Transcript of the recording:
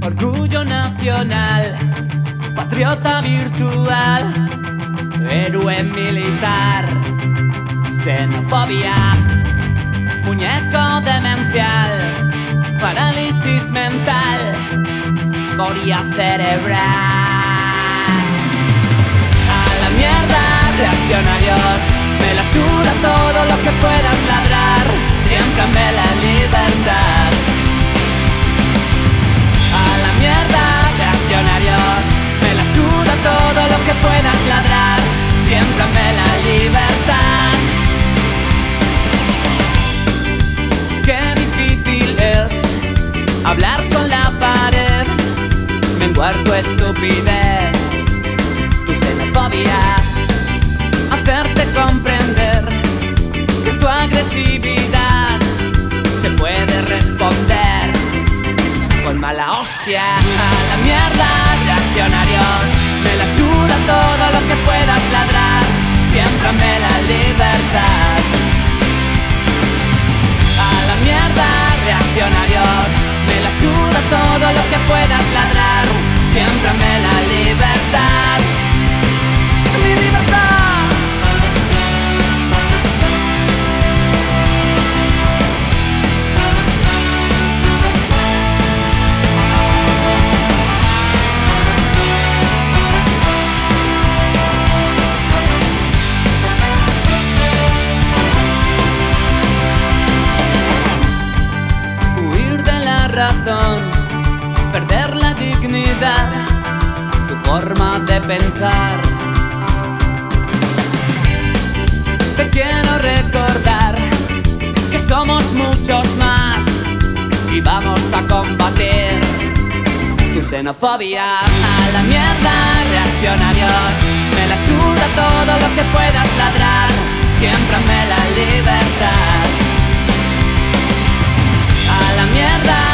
Orgullo nacional, patriota virtual, héroe militar, xenofobia, muñeco demencial, parálisis mental, escoria cerebral. A la mierda, reaccionarios, me la suda todo lo que puedas ladrar, siéntame la libertad. A la mierda, reaccionarios, me la suda todo lo que puedas ladrar, siéntame la libertad. Qué difícil es hablar con la pared, menguar tu estupidez, tu xenofobia, hacerte comprender que tu agresividad se puede responder con mala hostia. A la mierda, reaccionarios, me la suda todo lo que puedas ladrar, siéntame la libertad. A la mierda, reaccionarios, me la suda todo lo que puedas ladrar, siéntame la libertad. ¡Mi libertad! Razón, perder la dignidad, tu forma de pensar. Te quiero recordar que somos muchos más y vamos a combatir tu xenofobia. A la mierda, reaccionarios, me la suda todo lo que puedas ladrar, siéntame la libertad. A la mierda,